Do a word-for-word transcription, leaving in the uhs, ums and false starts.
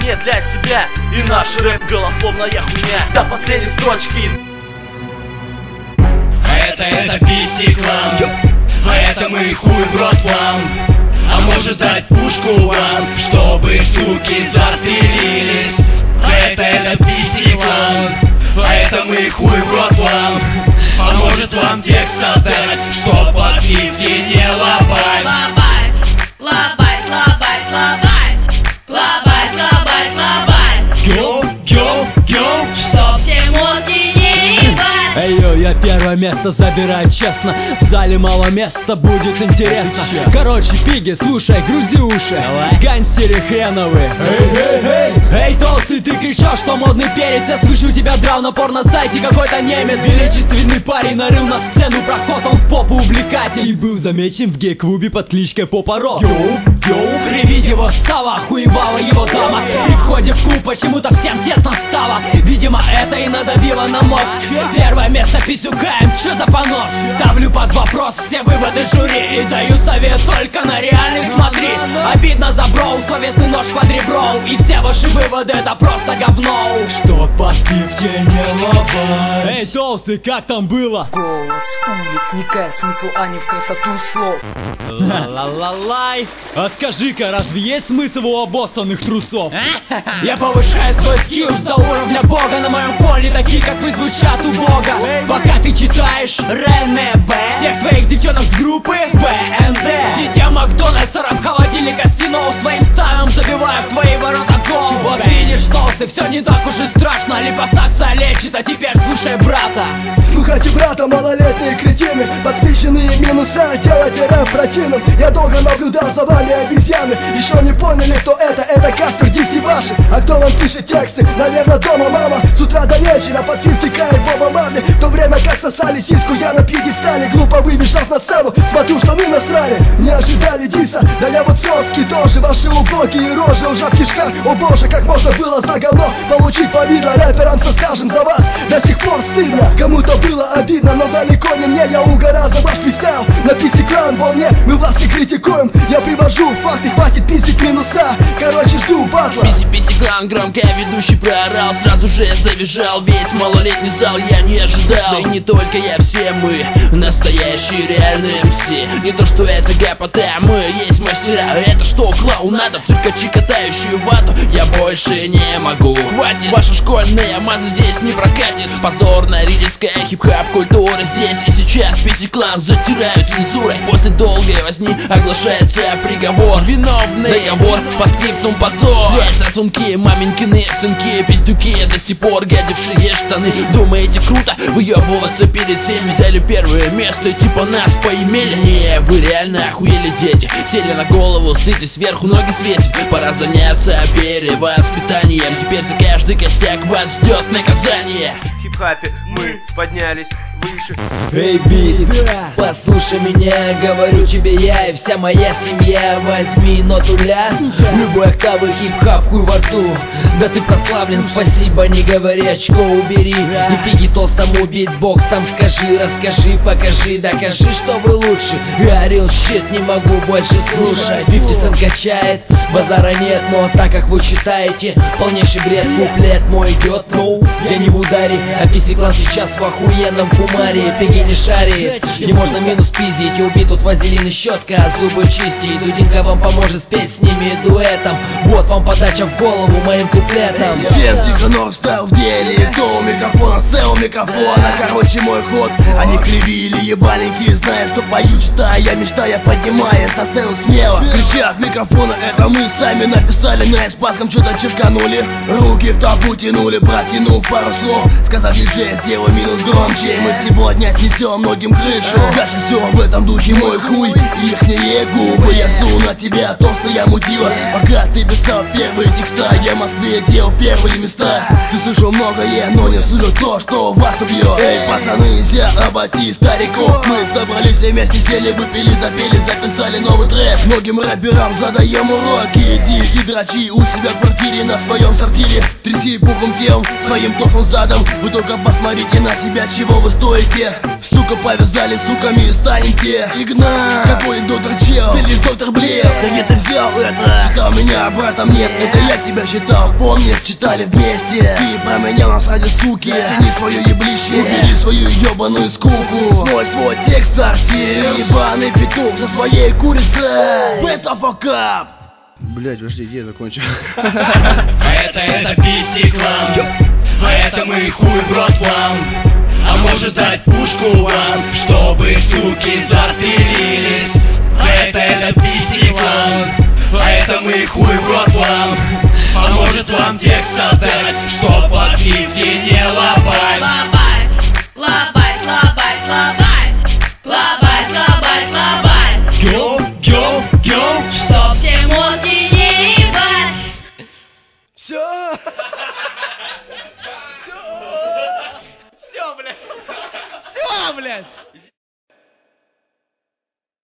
не для тебя. И наш рэп голофобная хуйня до последней строчки. А это, это писиклам, а это мы хуй в рот вам. А может дать пушку вам, чтобы суки застрелились. А это, это писиклам, а это мы хуй в рот вам. А может вам текст отдать, чтоб по скидке не лобать. Лобать, лобать, лобать, лобать, лобать, лобать, лобать. Геу, геу, геу, Чтоб все мозги не ебать. Эй, йо, я первое место забираю, честно. В зале мало места, будет интересно. Короче, пиги, слушай, грузи уши. Гангстеры хреновые. Эй, эй, эй. Эй, толстый, ты кричал, что модный перец. Я слышу, тебя драл на порно-сайте какой-то немец. Величественный парень нарыл на сцену проход. Он в попу увлекатель и был замечен в гей-клубе под кличкой Попа Рот. Йоу, йоу, при виде его става охуевала его дама. При входе в клуб почему-то всем тесно стало. Видимо, это и надавило на мозг. Первое место писюкаем, чё за понос? Ставлю под вопрос все выводы жюри и даю совет только на реальных смотри. Обидно за броу, словесный нож под ребро. И все ваши выводы это просто говно. Что по скидке не лобать. Эй, толстый, как там было? Голос улиц, вникая в смысл, а не в красоту слов. Ла-ла-ла-лай. А скажи-ка, разве есть смысл у обоссанных трусов? Я повышаю свой скилл до уровня бога. На моем фоне такие, как вы, звучат у бога. Пока ты читаешь Рене Б, всех твоих девчонок с группы бэ эн дэ. Дитя Макдональдса, в холодильника стянул, своим ставом забивая в твои ворота гол. Вот видишь, толстый, все не так уж и страшно. Липосакса лечит, а теперь слушай брата. Слухайте брата, малолетние кретины, подсвеченные минуса, делайте рэп противным. Я долго наблюдал за вами, обезьяны. Еще не поняли, кто это, это Каспер Дикси ваши. А кто вам пишет тексты? Наверное, дома мама. С утра до вечера под фильм текает Боба Марли. В то время как сосали сиску, я на пьедестале. Глупо выбежав на сцену, смотрю, штаны насрали. Не ожидали диса, да я вот соски тоже. Ваши убогие рожи уже в кишках. О боже, как можно было за говно получить повидло. Рэперам со стажем за вас до сих пор стыдно. Кому-то было обидно, но далеко не мне. Я угорал за ваш фристайл на писиклан во мне. Мы вас не критикуем, я привожу факты. Хватит писик минуса, короче жду батла. Писи, писиклан, громко ведущий проорал. Сразу же завизжал весь малолетний зал. Я не ожидал, да и не только я, все мы настоящие реальные эм си. Не то что это ГПТ, мы есть мастера. Это что, клоун надо, циркачи катающие вату. Я больше не могу, хватит. Ваша школьная маза здесь не прокатит. Позорная ридельская хип-хап культура здесь и сейчас. Писиклан затирают цензурой. После долгой возни оглашается приговор. Виновный договор по скриптум позор. Здесь сосунки, маменькины сынки, пиздюки до сих пор гадившие штаны. Думаете круто выебываться перед всеми? Взяли первое место, типа нас поимели. Не, вы реально охуели, дети. Сели на голову, сыты сверху, ноги светят. Пора заняться перевоспитанием. Теперь за каждый косяк вас ждет наказание. В хип-хапе мы поднялись выше. Эй, бит, Послушай меня, говорю тебе я и вся моя семья. Возьми ноту ля, любой октавы хип-хап хуй во рту. Да ты прославлен, спасибо, не говори, очко убери. И пиги толстому битбоксом скажи, расскажи, покажи, докажи, что вы лучше. Говорил, щит, не могу больше слушать. фифти Cent качает, базара нет, но так как вы читаете, полнейший бред, куплет мой идет, ну, я не в ударе. А писиклан сейчас в охуенном кумаре. Пиги не шарит, где можно минус пиздить. И убит тут вазелин и щетка, а зубы чистить. Дудинка вам поможет спеть с ними дуэтом. Вот вам подача в голову моим куплетом. Всем Тихонов стал в деле. Кто у микрофона, сел у микрофона. Короче, мой ход, они кривили ебаленькие. Зная, что пою, читая, я мечтая, поднимаясь на сцену смело. Кричат микрофона, это мы сами написали. На испанском что-то черканули. Руки в толпу тянули, протянул пару слов. Сказав нельзя, сделай минус громче. Мы сегодня отнесем многим крышу. Дальше все в этом духе мой хуй и ихние губы. Я су на тебя, толстая мудила. Пока ты писал первые текста, я в Москве делал первые места. Ты слышал многое, но не слышал то, что вас убьет. Эй, пацаны, нельзя обойти стариков. Мы собрались все вместе, сели, выпили, запели, записали новый трек. Многим рэперам задаем уроки. Иди и дрочи у себя в квартире, на своем сортире. Тряси пухом телом, своим сдохнут задом. Вы только посмотрите на себя, чего вы стоите. Сука, повязали, суками станете. Игнат, какой доктор чел, ты лишь доктор Блев. Да где ты взял это? Считал меня братом, нет, это я тебя считал. Помнишь, читали вместе. Ты променял нас ради суки. Цени свое еблище, убери свою ебаную скуку. Свой свой текст артист, ебаный петух со своей курицей. Это факап. Блять, подожди, где я закончил? А это, это писи-клан, а это мы хуй в рот вам. А может дать пушку вам, чтобы суки застрелились. А это, это писи